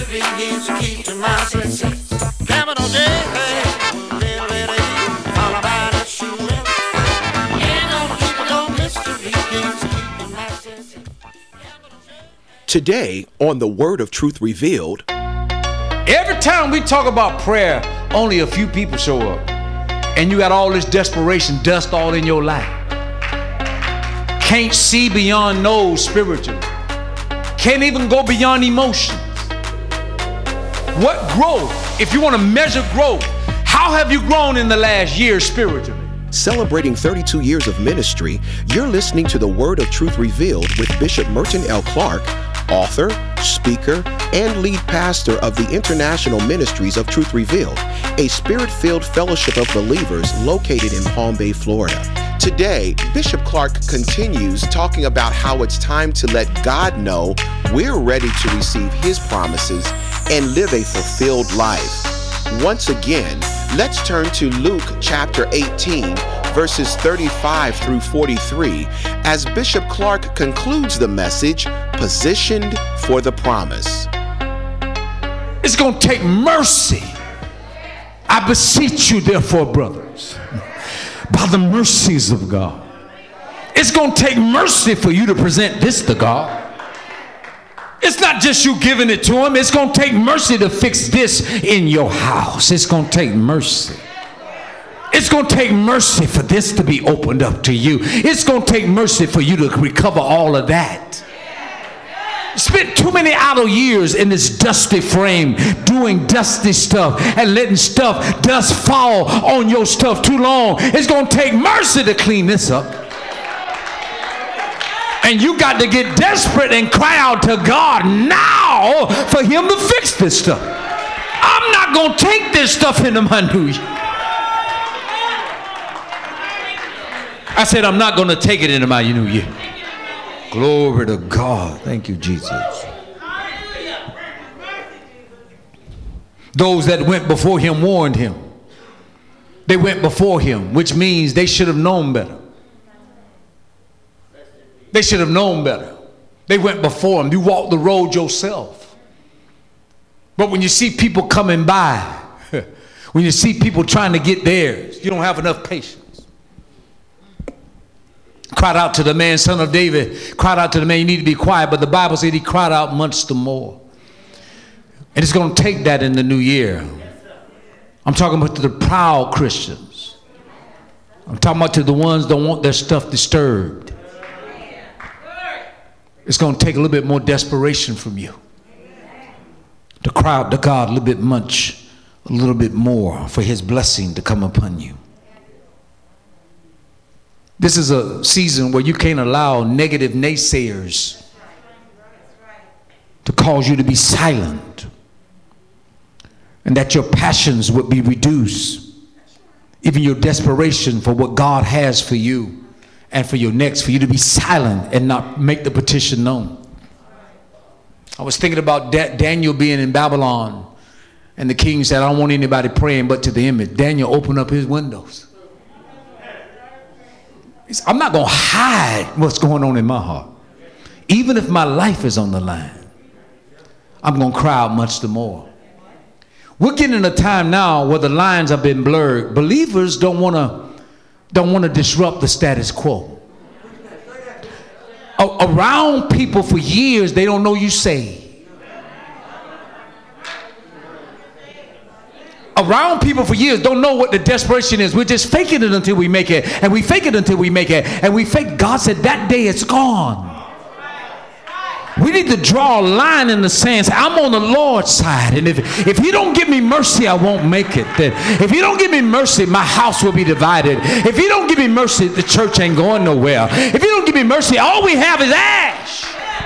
mysteries keeping my senses. Capital J, little bit of all about a shoe. Ain't gonna keep no mysteries keeping my senses. Today on the Word of Truth Revealed. Every time we talk about prayer, only a few people show up. And you got all this desperation dust all in your life. Can't see beyond those spiritually. Can't even go beyond emotions. What growth? If you want to measure growth, how have you grown in the last year spiritually? Celebrating 32 years of ministry, you're listening to the Word of Truth Revealed with Bishop Merton L. Clark, author, speaker, and lead pastor of the International Ministries of Truth Revealed, a spirit-filled fellowship of believers located in Palm Bay, Florida. Today, Bishop Clark continues talking about how it's time to let God know we're ready to receive His promises and live a fulfilled life. Once again, let's turn to Luke chapter 18, verses 35 through 43, as Bishop Clark concludes the message, Positioned for the Promise. It's going to take mercy. I beseech you, therefore, brothers, by the mercies of God. It's going to take mercy for you to present this to God. It's not just you giving it to Him. It's going to take mercy to fix this in your house. It's going to take mercy. It's going to take mercy for this to be opened up to you. It's going to take mercy for you to recover all of that. Spent too many idle years in this dusty frame doing dusty stuff and letting dust fall on your stuff too long. It's going to take mercy to clean this up. And you got to get desperate and cry out to God now for Him to fix this stuff. I'm not going to take this stuff into my new year. I said I'm not going to take it into my new year. Glory to God. Thank you, Jesus. Those that went before Him warned Him. They went before Him, which means they should have known better. They should have known better. They went before Him. You walked the road yourself. But when you see people coming by, when you see people trying to get theirs, you don't have enough patience. Cried out to the man, son of David, cried out to the man, you need to be quiet. But the Bible said he cried out much the more. And it's going to take that in the new year. I'm talking about to the proud Christians. I'm talking about to the ones that don't want their stuff disturbed. It's going to take a little bit more desperation from you to cry out to God a little bit more for His blessing to come upon you. This is a season where you can't allow negative naysayers to cause you to be silent, and that your passions would be reduced, even your desperation for what God has for you and for your next, for you to be silent and not make the petition known. I was thinking about Daniel being in Babylon, and the king said, I don't want anybody praying but to the image. Daniel opened up his windows. He said, I'm not going to hide what's going on in my heart. Even if my life is on the line, I'm going to cry out much the more. We're getting in a time now where the lines have been blurred. Believers don't want to disrupt the status quo. Around people for years, they don't know you saved. Around people for years don't know what the desperation is. We're just faking it until we make it, and we fake it until we make it, and we fake. God said that day it's gone. We need to draw a line in the sand. Say, I'm on the Lord's side, and if He don't give me mercy, I won't make it. If He don't give me mercy, my house will be divided. If He don't give me mercy, the church ain't going nowhere. If He don't give me mercy, all we have is ash.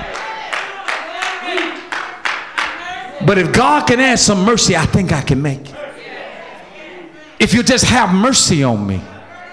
But if God can add some mercy, I think I can make it. If you just have mercy on me.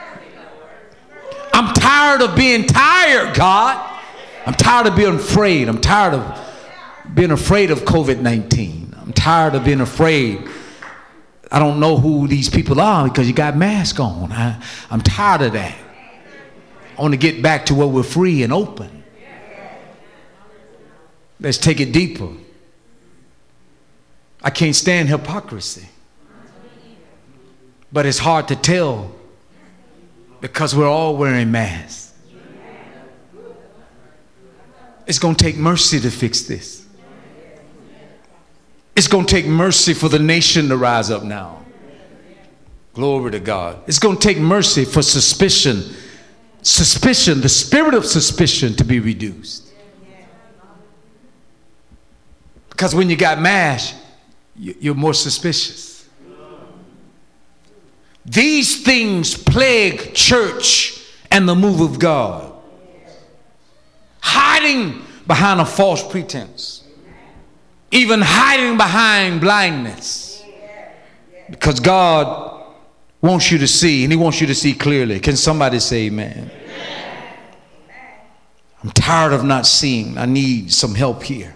I'm tired of being tired, God. I'm tired of being afraid. I'm tired of being afraid of COVID-19. I'm tired of being afraid. I don't know who these people are because you got masks on. I'm tired of that. I want to get back to where we're free and open. Let's take it deeper. I can't stand hypocrisy. But it's hard to tell because we're all wearing masks. It's going to take mercy to fix this. It's going to take mercy for the nation to rise up now. Glory to God. It's going to take mercy for suspicion, the spirit of suspicion to be reduced. Because when you got masks, you're more suspicious. These things plague church and the move of God. Hiding behind a false pretense. Even hiding behind blindness. Because God wants you to see, and he wants you to see clearly. Can somebody say amen? I'm tired of not seeing. I need some help here.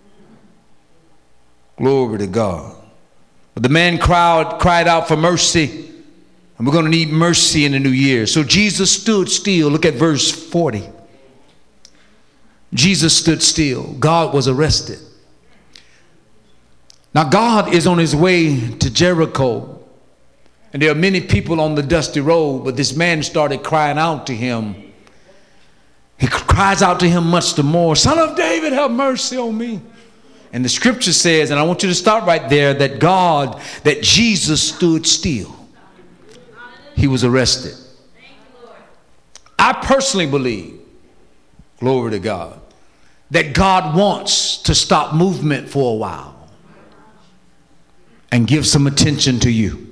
Glory to God. But the man cried out for mercy. And we're going to need mercy in the new year. So Jesus stood still. Look at verse 40. Jesus stood still. God was arrested. Now God is on his way to Jericho. And there are many people on the dusty road. But this man started crying out to him. He cries out to him much the more. Son of David, have mercy on me. And the scripture says, and I want you to stop right there, that Jesus stood still. He was arrested. I personally believe, glory to God, that God wants to stop movement for a while and give some attention to you.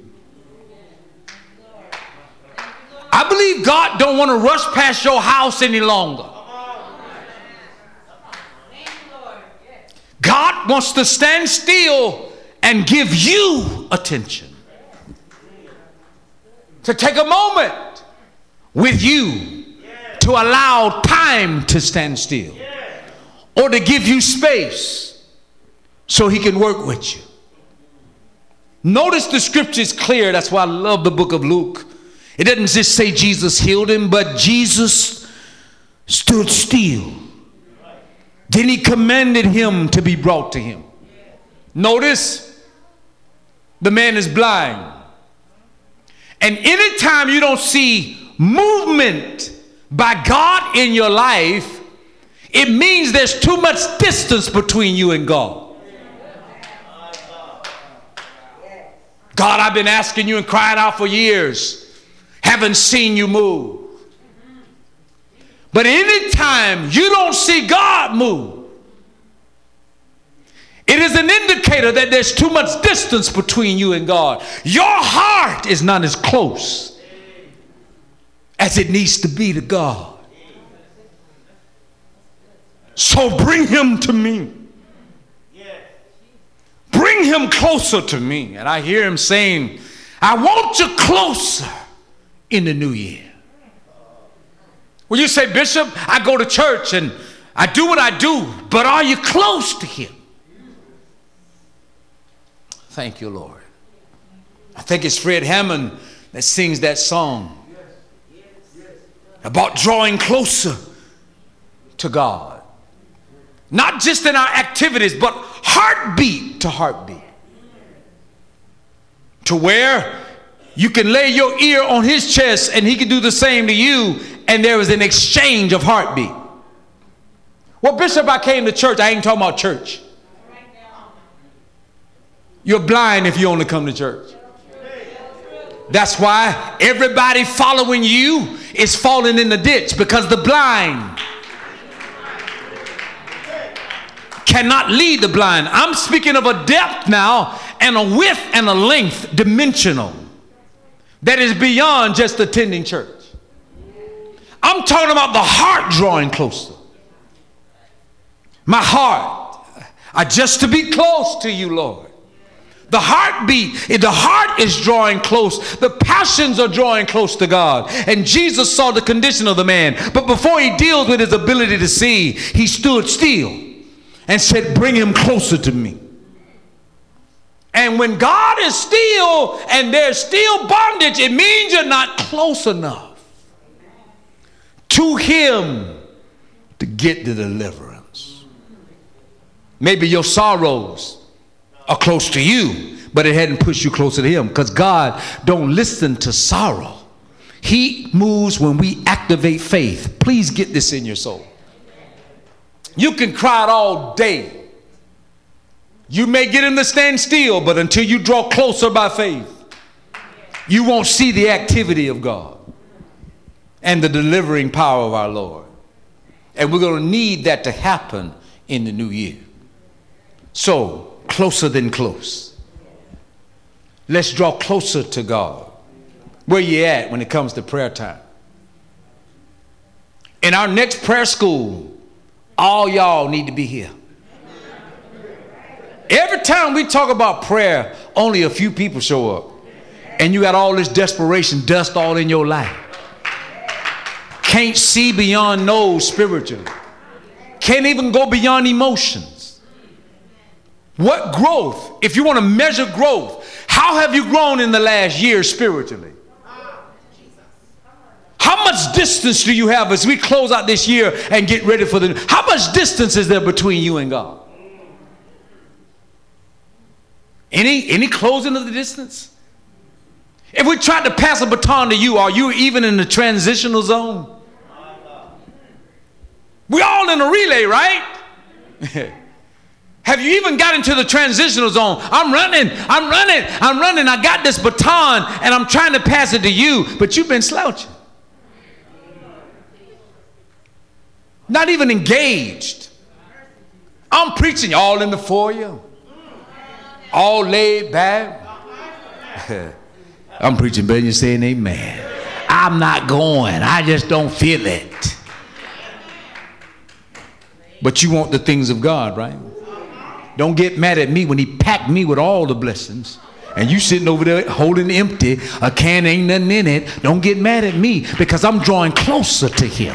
I believe God don't want to rush past your house any longer. God wants to stand still and give you attention. To take a moment with you to allow time to stand still. Or to give you space so he can work with you. Notice the scripture is clear. That's why I love the book of Luke. It doesn't just say Jesus healed him, but Jesus stood still. Then he commanded him to be brought to him. Notice the man is blind. And anytime you don't see movement by God in your life, it means there's too much distance between you and God. God, I've been asking you and crying out for years. Haven't seen you move. But anytime you don't see God move, it is an indicator that there's too much distance between you and God. Your heart is not as close as it needs to be to God. So bring him to me. Bring him closer to me. And I hear him saying, I want you closer in the new year. Well, you say, Bishop, I go to church and I do what I do, but are you close to him? Thank you, Lord. I think it's Fred Hammond that sings that song about drawing closer to God. Not just in our activities, but heartbeat to heartbeat. To where you can lay your ear on his chest and he can do the same to you, and there is an exchange of heartbeat. Well, Bishop, I came to church. I ain't talking about church. You're blind if you only come to church. That's why everybody following you is falling in the ditch, because the blind cannot lead the blind. I'm speaking of a depth now and a width and a length, dimensional, that is beyond just attending church. I'm talking about the heart drawing closer. My heart, just to be close to you, Lord. The heartbeat, the heart is drawing close. The passions are drawing close to God. And Jesus saw the condition of the man. But before he deals with his ability to see, he stood still and said, bring him closer to me. And when God is still and there's still bondage, it means you're not close enough to him to get the deliverance. Maybe your sorrows or close to you, but it hadn't pushed you closer to him, because God don't listen to sorrow. He moves when we activate faith. Please get this in your soul. You can cry it all day. You may get him to stand still, but until you draw closer by faith, you won't see the activity of God and the delivering power of our Lord. And we're going to need that to happen in the new year. So, closer than close. Let's draw closer to God. Where you at when it comes to prayer time? In our next prayer school, all y'all need to be here. Every time we talk about prayer, only a few people show up. And you got all this desperation dust all in your life. Can't see beyond nose spiritually. Can't even go beyond emotions. What growth? If you want to measure growth, how have you grown in the last year spiritually? How much distance do you have as we close out this year and get ready for the... How much distance is there between you and God? Any closing of the distance? If we tried to pass a baton to you, are you even in the transitional zone? We're all in a relay, right? Have you even got into the transitional zone? I'm running. I got this baton and I'm trying to pass it to you, but you've been slouching. Not even engaged. I'm preaching all in the foyer. All laid back. I'm preaching, but you're saying amen. I'm not going. I just don't feel it. But you want the things of God, right? Don't get mad at me when he packed me with all the blessings and you sitting over there holding empty. A can ain't nothing in it. Don't get mad at me because I'm drawing closer to him.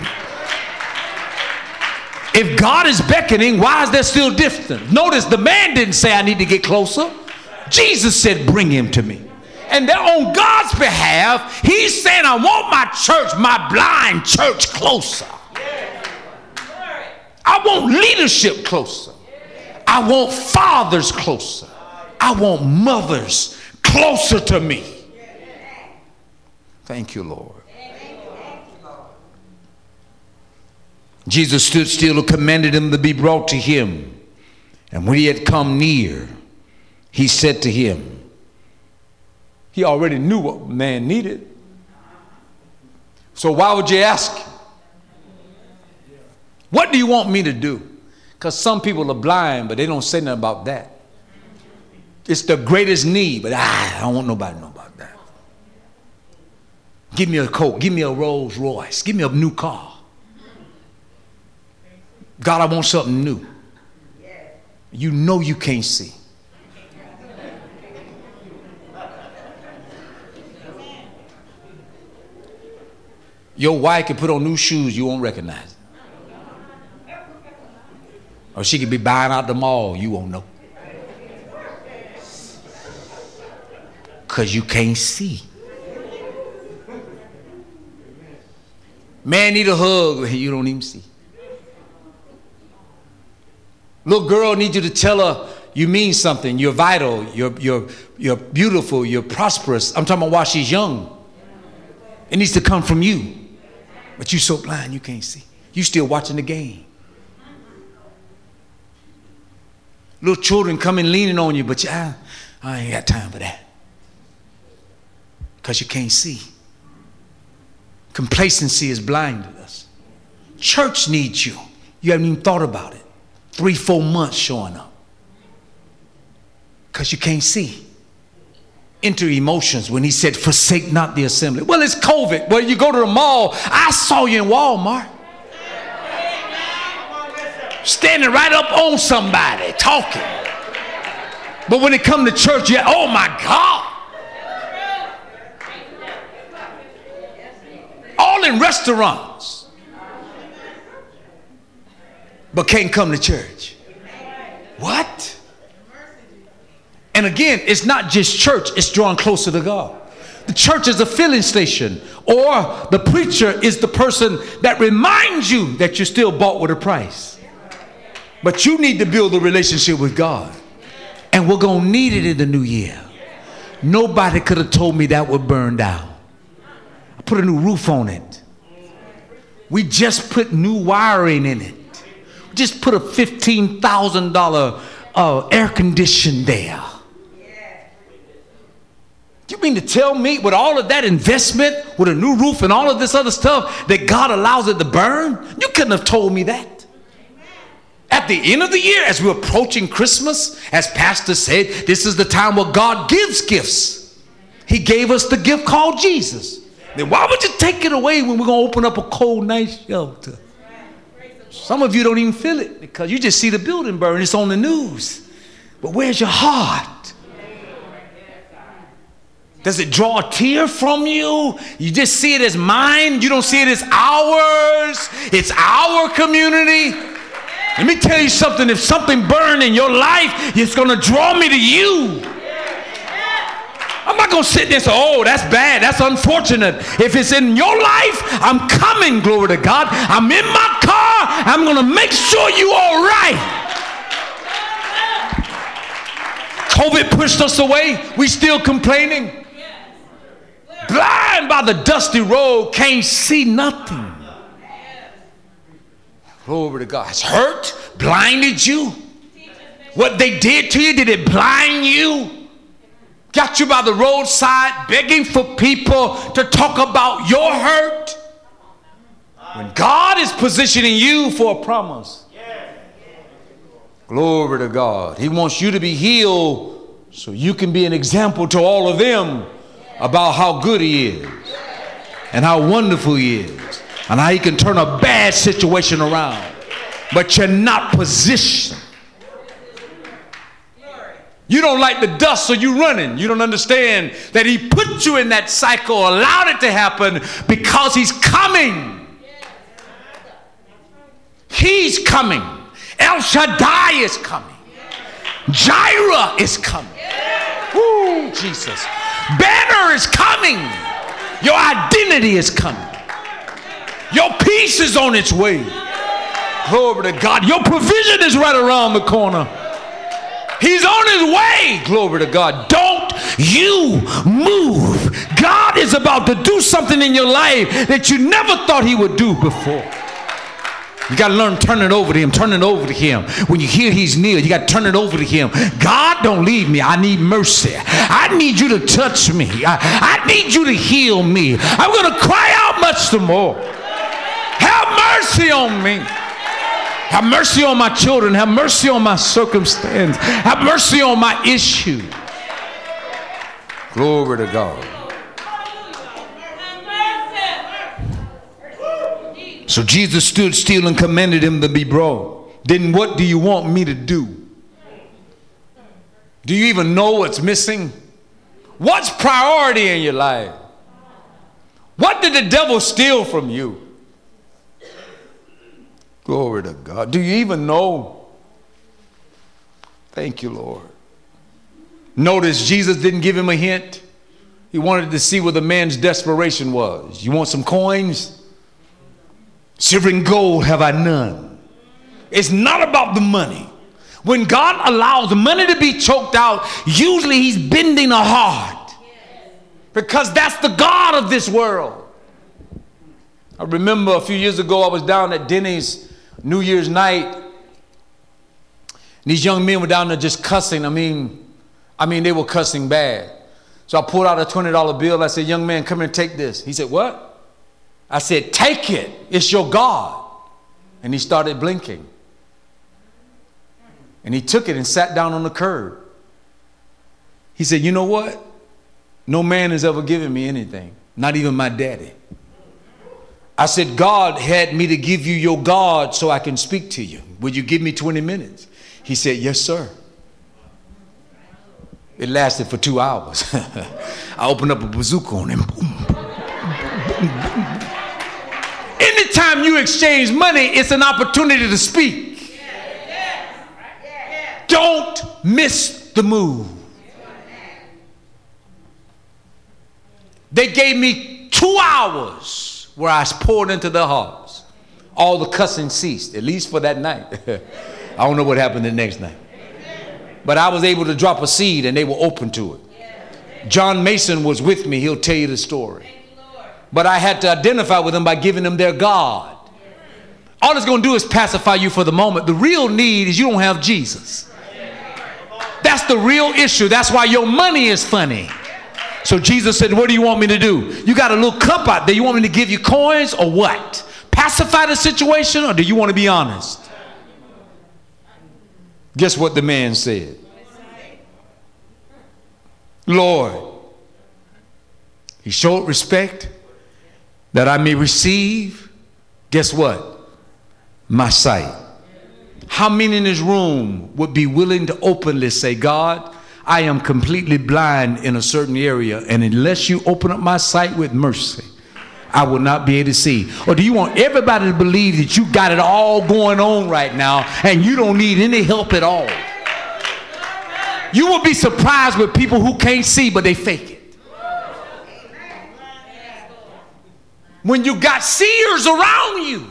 If God is beckoning, why is there still distance? Notice the man didn't say I need to get closer. Jesus said bring him to me. And then on God's behalf, he's saying I want my church, my blind church, closer. I want leadership closer. I want fathers closer. I want mothers closer to me. Thank you, Lord. Jesus stood still and commanded them to be brought to him. And when he had come near, he said to him, he already knew what man needed. So why would you ask? What do you want me to do? Because some people are blind, but they don't say nothing about that. It's the greatest need, but I don't want nobody to know about that. Give me a coat. Give me a Rolls Royce. Give me a new car. God, I want something new. You know you can't see. Your wife can put on new shoes, you won't recognize it. Or she could be buying out the mall, you won't know. Because you can't see. Man need a hug, you don't even see. Little girl needs you to tell her you mean something, you're vital, you're beautiful, you're prosperous. I'm talking about while she's young. It needs to come from you. But you're so blind you can't see. You still watching the game. Little children coming leaning on you, but I ain't got time for that. Because you can't see. Complacency has blinded us. Church needs you. You haven't even thought about it. 3-4 months showing up. Because you can't see. Enter emotions when he said, forsake not the assembly. Well, it's COVID. Well, you go to the mall. I saw you in Walmart. Standing right up on somebody, talking. But when it comes to church, you're, oh my God. All in restaurants. But can't come to church. What? And again, it's not just church, it's drawing closer to God. The church is a filling station, or the preacher is the person that reminds you that you're still bought with a price. But you need to build a relationship with God And we're going to need it in the new year. Nobody could have told me that would burn down. I put a new roof on it. We just put new wiring in it. We just put a $15,000 air condition there. You mean to tell me with all of that investment, with a new roof and all of this other stuff, that God allows it to burn? You couldn't have told me that. At the end of the year, as we're approaching Christmas, as Pastor said, this is the time where God gives gifts. He gave us the gift called Jesus. Then why would you take it away when we're going to open up a cold, nice shelter? Some of you don't even feel it because you just see the building burn. It's on the news. But where's your heart? Does it draw a tear from you? You just see it as mine. You don't see it as ours. It's our community. Let me tell you something. If something burned in your life, it's going to draw me to you. I'm not going to sit there and say, oh, that's bad. That's unfortunate. If it's in your life, I'm coming, glory to God. I'm in my car. I'm going to make sure you're all right. COVID pushed us away. We still complaining. Blind by the dusty road, can't see nothing. Glory to God. It's hurt, blinded you. What they did to you, did it blind you? Got you by the roadside begging for people to talk about your hurt. When God is positioning you for a promise. Glory to God. He wants you to be healed so you can be an example to all of them about how good he is and how wonderful he is and how he can turn a bad situation around. But you're not positioned. You don't like the dust, so you're running. You don't understand that he put you in that cycle, allowed it to happen because he's coming. He's coming. El Shaddai is coming. Jireh is coming. Woo, Jesus. Banner is coming. Your identity is coming. Your peace is on its way. Glory to God. Your provision is right around the corner. He's on his way. Glory to God. Don't you move. God is about to do something in your life that you never thought he would do before. You got to learn, turn it over to him. Turn it over to him. When you hear he's near, you got to turn it over to him. God, don't leave me. I need mercy. I need you to touch me. I need you to heal me. I'm going to cry out much the more. Have mercy on me. Have mercy on my children. Have mercy on my circumstance. Have mercy on my issue. Glory to God. So Jesus stood still and commanded him to be brought. Then what do you want me to do? Do you even know what's missing? What's priority in your life? What did the devil steal from you? Glory to God. Do you even know? Thank you, Lord. Notice Jesus didn't give him a hint. He wanted to see what the man's desperation was. You want some coins? Silver and gold have I none. It's not about the money. When God allows money to be choked out, usually he's bending a heart. Because that's the God of this world. I remember a few years ago, I was down at Denny's New Year's night. And these young men were down there just cussing. I mean, they were cussing bad. So I pulled out a $20 bill. I said, young man, come here and take this. He said, what? I said, take it. It's your God. And he started blinking. And he took it and sat down on the curb. He said, you know what? No man has ever given me anything. Not even my daddy. I said, God had me to give you your God so I can speak to you. Would you give me 20 minutes? He said, yes, sir. It lasted for 2 hours. I opened up a bazooka on him. Boom, boom, boom, boom. Anytime you exchange money, it's an opportunity to speak. Don't miss the move. They gave me 2 hours where I poured into their hearts. All the cussing ceased, at least for that night. I don't know what happened the next night. But I was able to drop a seed and they were open to it. John Mason was with me. He'll tell you the story. But I had to identify with them by giving them their God. All it's going to do is pacify you for the moment. The real need is you don't have Jesus. That's the real issue. That's why your money is funny. So Jesus said, what do you want me to do? You got a little cup out there. You want me to give you coins or what? Pacify the situation, or do you want to be honest? Guess what the man said? Lord, he showed respect that I may receive, guess what? My sight. How many in this room would be willing to openly say, God, I am completely blind in a certain area, and unless you open up my sight with mercy, I will not be able to see? Or do you want everybody to believe that you got it all going on right now and you don't need any help at all? You will be surprised with people who can't see, but they fake it. When you got seers around you.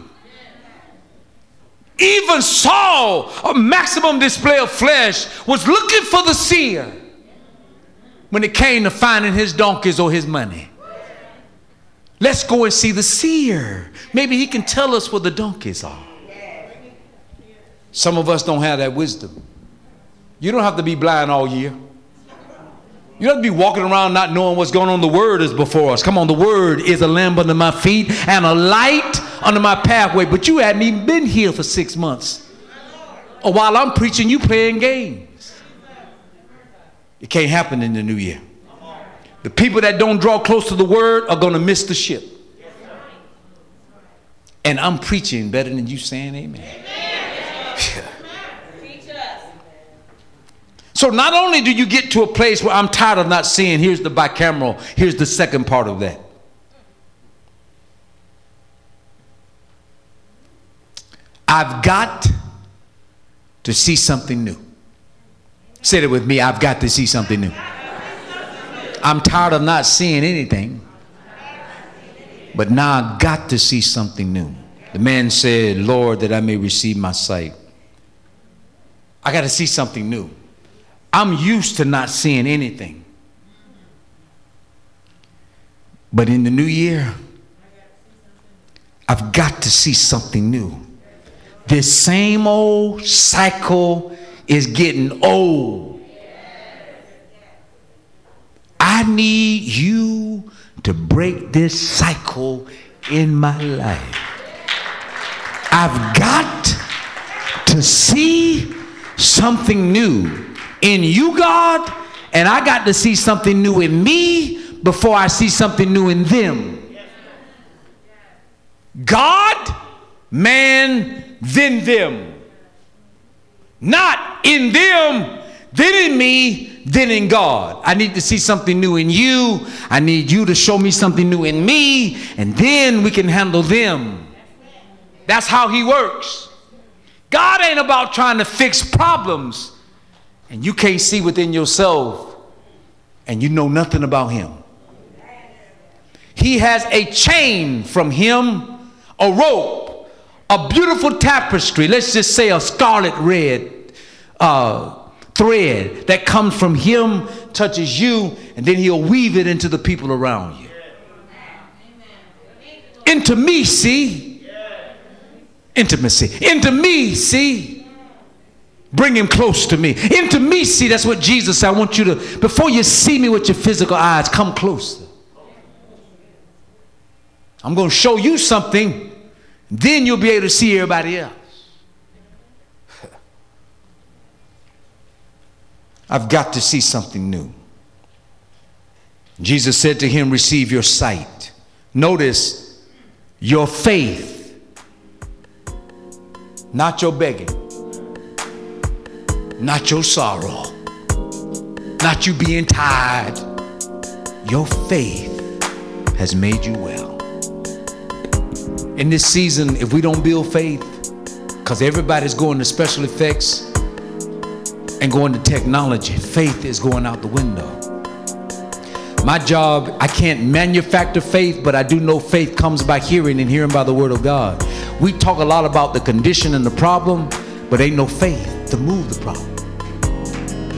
Even Saul, a maximum display of flesh, was looking for the seer when it came to finding his donkeys or his money. Let's go and see the seer. Maybe he can tell us where the donkeys are. Some of us don't have that wisdom. You don't have to be blind all year. You don't have to be walking around not knowing what's going on. The word is before us. Come on, the word is a lamp under my feet and a light under my pathway. But you hadn't even been here for 6 months. Or while I'm preaching, you playing games. It can't happen in the new year. The people that don't draw close to the word are going to miss the ship. And I'm preaching better than you saying amen. So not only do you get to a place where I'm tired of not seeing, here's the bicameral, here's the second part of that. I've got to see something new. Say it with me, I've got to see something new. I'm tired of not seeing anything, but now I've got to see something new. The man said, Lord, that I may receive my sight. I got to see something new. I'm used to not seeing anything. But in the new year, I've got to see something new. This same old cycle is getting old. I need you to break this cycle in my life. I've got to see something new in you, God, and I got to see something new in me before I see something new in them. God, man, then them. Not in them, then in me, then in God. I need to see something new in you. I need you to show me something new in me, and then we can handle them. That's how he works. God ain't about trying to fix problems and you can't see within yourself and you know nothing about him. He has a chain from him, a rope, a beautiful tapestry, let's just say a scarlet red thread that comes from him, touches you, and then he'll weave it into the people around you. Intimacy. Intimacy. Bring him close to me. Intimacy, that's what Jesus said. I want you to, before you see me with your physical eyes, come closer. I'm going to show you something, then you'll be able to see everybody else. I've got to see something new. Jesus said to him, receive your sight. Notice, your faith, not your begging, not your sorrow, not you being tired. Your faith has made you well. In this season, if we don't build faith, because everybody's going to special effects and going to technology, faith is going out the window. My job, I can't manufacture faith, but I do know faith comes by hearing and hearing by the word of God. We talk a lot about the condition and the problem, but ain't no faith to move the problem.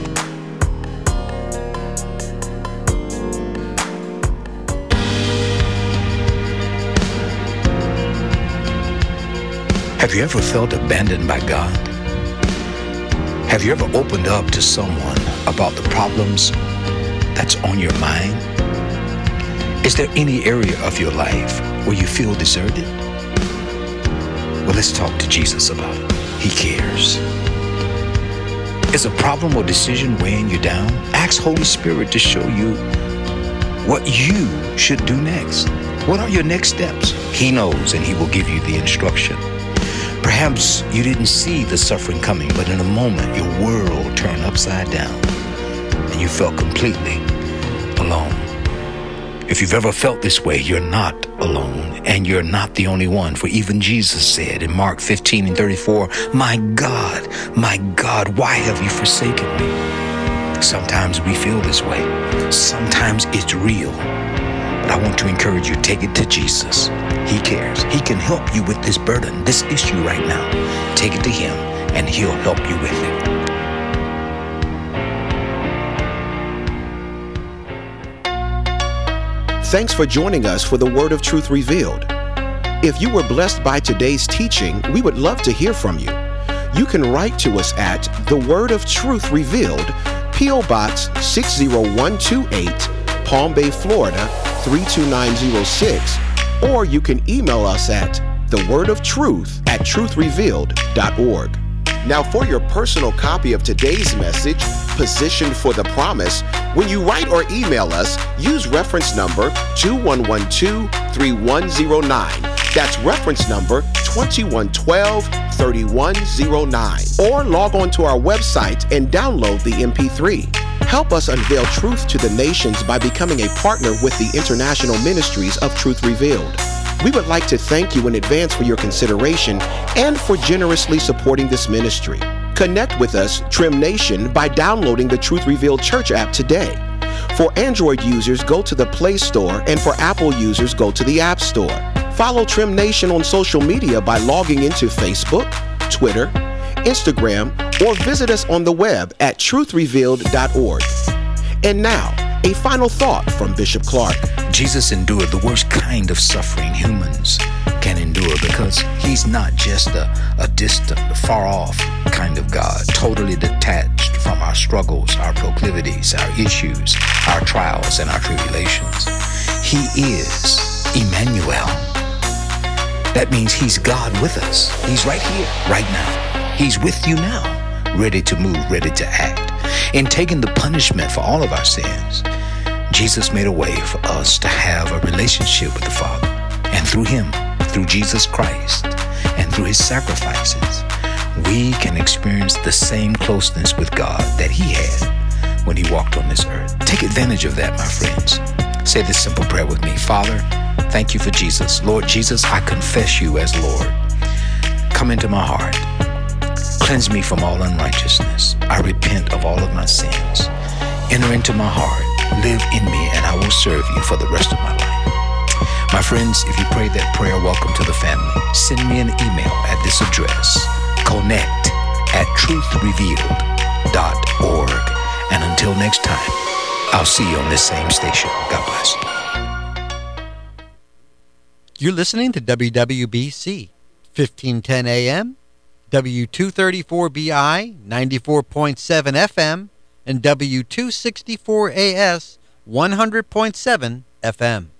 Have you ever felt abandoned by God? Have you ever opened up to someone about the problems that's on your mind? Is there any area of your life where you feel deserted? Well, let's talk to Jesus about it. He cares. Is a problem or decision weighing you down? Ask Holy Spirit to show you what you should do next. What are your next steps? He knows, and He will give you the instruction. Perhaps you didn't see the suffering coming, but in a moment your world turned upside down and you felt completely alone. If you've ever felt this way, you're not alone, and you're not the only one. For even Jesus said in Mark 15:34, my God, why have you forsaken me? Sometimes we feel this way. Sometimes it's real. But I want to encourage you, take it to Jesus. He cares. He can help you with this burden, this issue right now. Take it to Him, and He'll help you with it. Thanks for joining us for the Word of Truth Revealed. If you were blessed by today's teaching, we would love to hear from you. You can write to us at The Word of Truth Revealed, P.O. Box 60128, Palm Bay, Florida 32906, or you can email us at thewordofTruth@truthrevealed.org. Now, for your personal copy of today's message, Positioned for the Promise, when you write or email us, use reference number 2112-3109. That's reference number 2112-3109. Or log on to our website and download the MP3. Help us unveil truth to the nations by becoming a partner with the International Ministries of Truth Revealed. We would like to thank you in advance for your consideration and for generously supporting this ministry. Connect with us, Trim Nation, by downloading the Truth Revealed Church app today. For Android users, go to the Play Store, and for Apple users, go to the App Store. Follow Trim Nation on social media by logging into Facebook, Twitter, Instagram, or visit us on the web at truthrevealed.org. And now, a final thought from Bishop Clark. Jesus endured the worst kind of suffering humans can endure because He's not just a distant, far off kind of God, totally detached from our struggles, our proclivities, our issues, our trials, and our tribulations. He is Emmanuel. That means He's God with us. He's right here, right now. He's with you now, ready to move, ready to act. In taking the punishment for all of our sins, Jesus made a way for us to have a relationship with the Father. And through Him, through Jesus Christ, and through His sacrifices, we can experience the same closeness with God that He had when He walked on this earth. Take advantage of that, my friends. Say this simple prayer with me. Father, thank you for Jesus. Lord Jesus, I confess you as Lord. Come into my heart. Cleanse me from all unrighteousness. I repent of all of my sins. Enter into my heart. Live in me, and I will serve you for the rest of my life. My friends, if you prayed that prayer, welcome to the family. Send me an email at this address, connect@truthrevealed.org. And until next time, I'll see you on this same station. God bless. You're listening to WWBC, 1510 AM, W234BI, 94.7 FM, and W264AS, 100.7 FM.